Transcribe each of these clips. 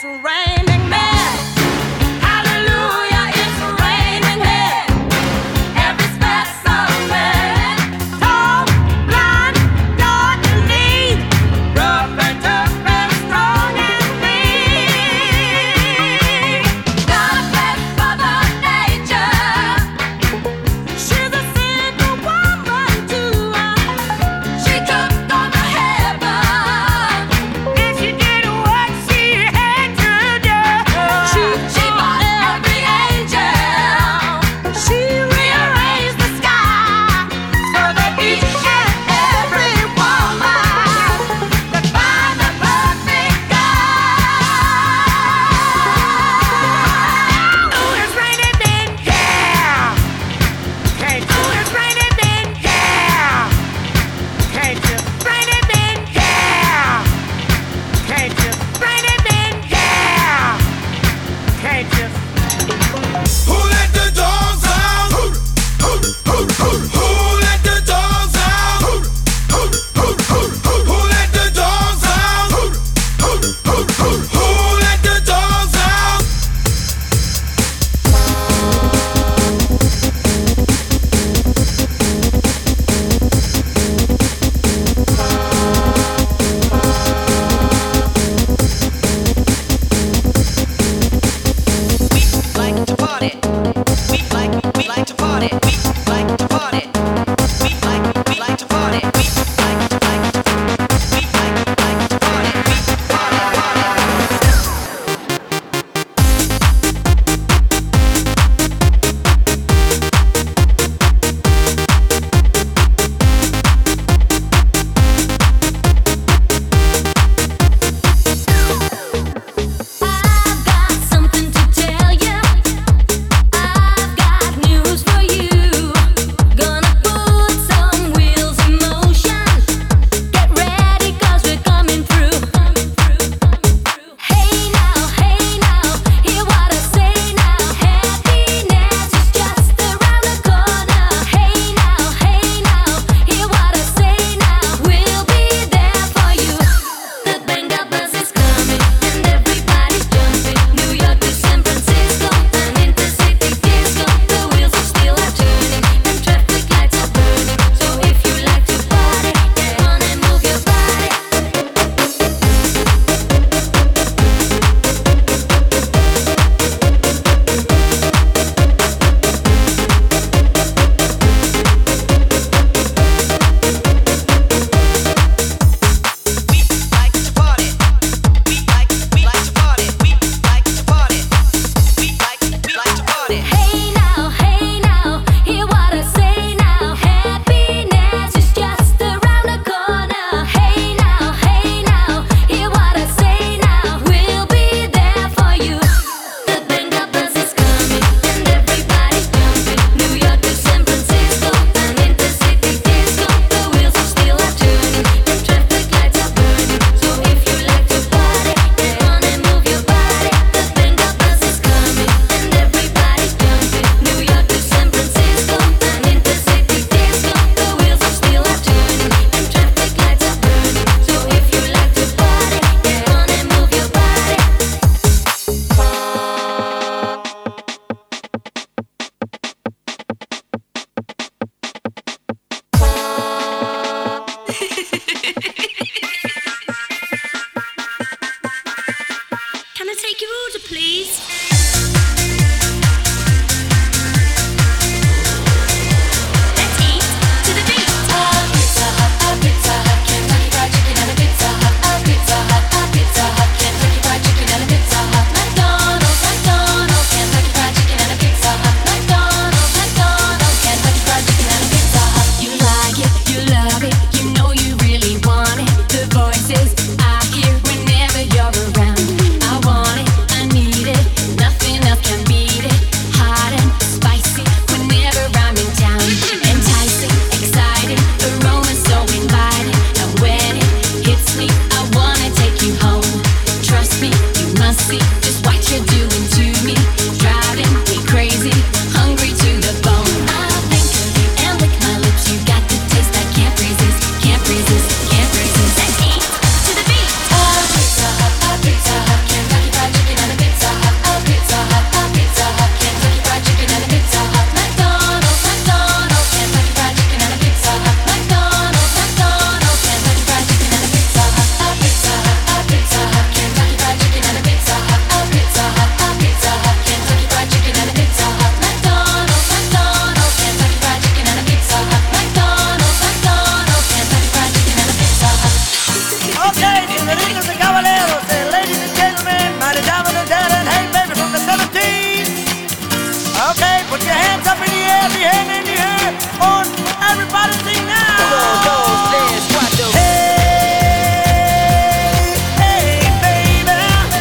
raining men. Hallelujah, it's raining men. Every specimen, tall, blind, dark and neat, rough and tough and strong and mean. God bless Mother Nature. She's a single woman too. She took on the heaven, and she did what she had to do. She bought every angel. She rearranged the sky so that each and every woman could find the perfect guy. Oh, it's raining men, yeah. Can't do it's raining men, yeah. Can't you? Raining men, yeah. Can't you? Raining men, yeah. Can't you? Who let the dogs out? Who let the dogs out? Who let the dogs out? Who let the dogs out? I've got something to tell you. I've got news for you. Gonna put some wheels in motion. Get ready 'cause we're coming through. Hey now, hear what I say now. Happiness is just around the corner. Hey now, hear what I say now. We'll be there for you. The Benga bus is coming and everybody's jumping. New York to San Francisco, an intercity disco. The wheels of steel are turning and traffic lights are burning. So if you like to party, get on and move your body. Hey now, hear what I say now. Happiness is just around the corner. Hey now, hear what I say now. We'll be there for you. The Benga bus is coming and everybody's jumping. New York to San Francisco, an intercity disco. The wheels of steel are turning and traffic lights are burning. So if you like to party, get on and move your body. The Benga bus is coming and everybody's jumping. New York to San Francisco, an intercity disco. The wheels of steel are turning and traffic lights are burning. So if you like to party, get on and move your body. Can I take your order, please? Let's eat to the beat. Pizza Hut, Kentucky Fried Chicken and a Pizza Hut, Pizza Hut, Kentucky Fried Chicken and a Pizza Hut. McDonald's, Kentucky Fried Chicken and a Pizza Hut. McDonald's, Kentucky Fried Chicken and a Pizza Hut. You like it, you love it, you know you really want Okay, señoritas y caballeros, ladies and gentlemen, meine Damen und Herren, hey baby from the 70s. Okay, put your hands up in the air, the hand in the air, and everybody sing now. Hey, hey baby,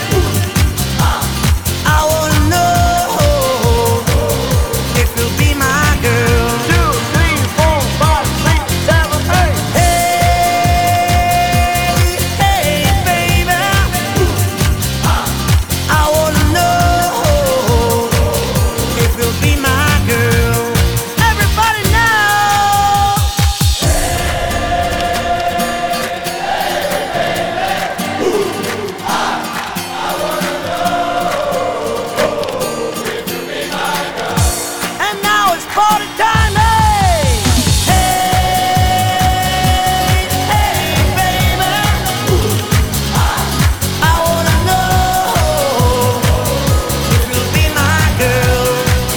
I wanna know if you'll be my girl. 2, 3, 4, 5, 6, 7, 8. Hey baby, I wanna know if you'll be my girl. Everybody now. And now it's party time, hey! Hey, hey, baby, I wanna know if you'll be my girl.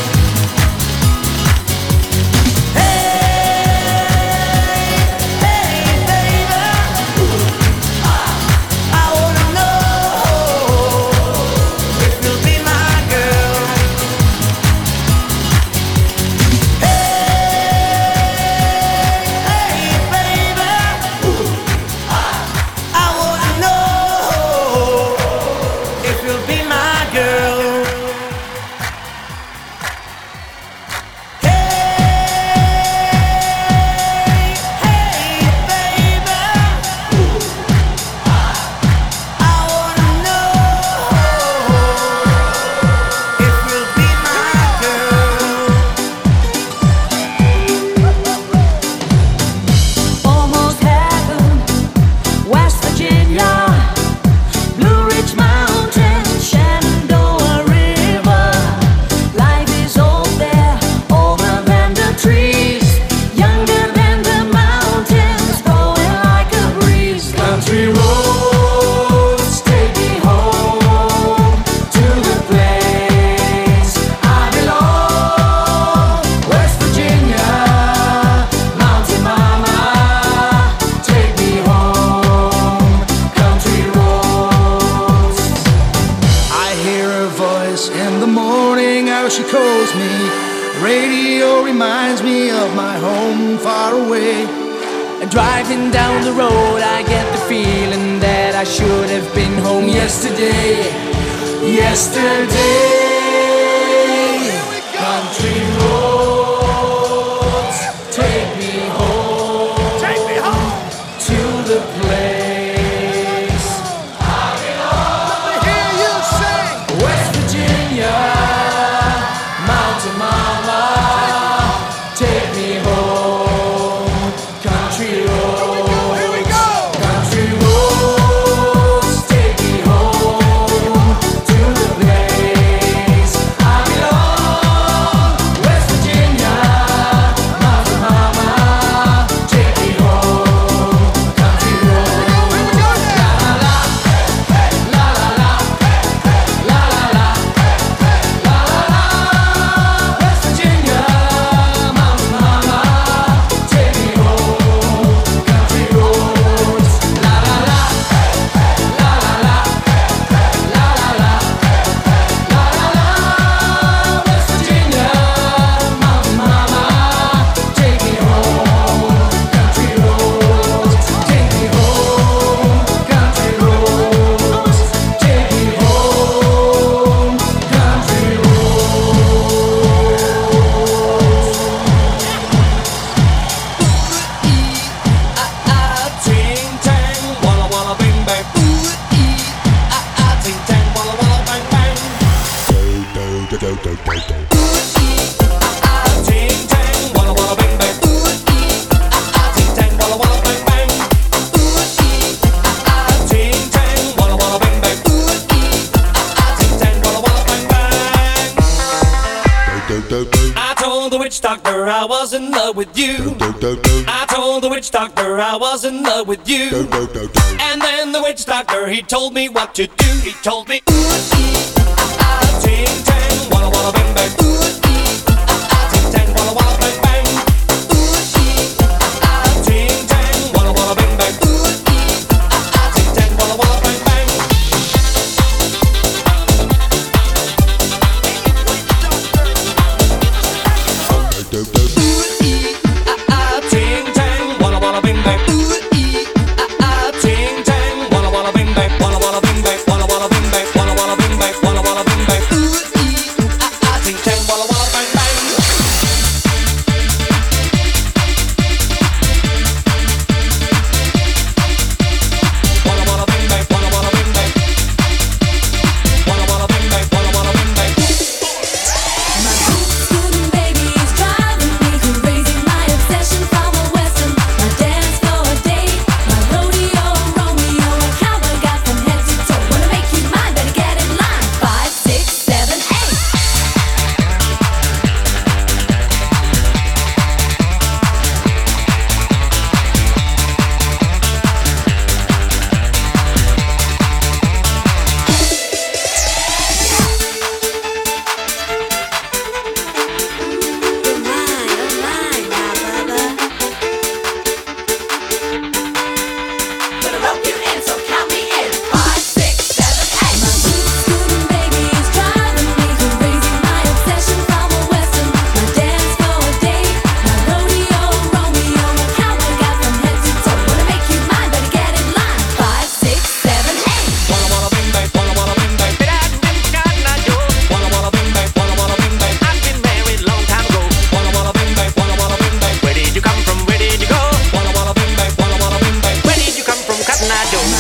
Hey, hey, baby, I wanna know if you'll be my girl. Hey, baby, I wanna know if you'll be my girl. Hey, baby, I wanna know if you'll be my girl. Almost heaven, West Virginia, Blue Ridge Mountains, Shenandoah River. Life is old there, older than the trees, younger than the mountains, blowing like a breeze. Country roads take me home to the place I belong. West Virginia, Mountain Mama, take me home. Country roads. I hear her voice in the morning, how she calls me. Radio reminds me of my home far away. And driving down the road, I get the feeling that I should have been home yesterday. Yesterday, country roads take me home. Take me home. To the place Let me hear you sing. West Virginia, Mountain Mama, take me home. Country roads. Here we go. Country roads take me home to the place I belong. West Virginia, Mountain Mama, take me home. Country roads. Here we go now. La la la, la la la, la la la, West Virginia, Mountain Mama, take me home. Country roads. La la la, la la la, la la la, la la la, West Virginia, Mountain Mama, take me home. Country roads. Take me home. Country roads. Take me home. Country Ting tang, walla walla bang bang. Ting tang, walla walla bang bang. Ting tang, walla walla bang bang. Ting tang, walla walla bang bang. Ting tang, walla walla bang bang. Ting tang, walla walla bang bang. I told the witch doctor I was in love with you. I told the witch doctor I was in love with you. And then the witch doctor, he told me what to do. He told me, ting tang, walla walla bang bang. Ting tang, walla walla bang bang. Ting tang, walla walla bang bang. Ting I don't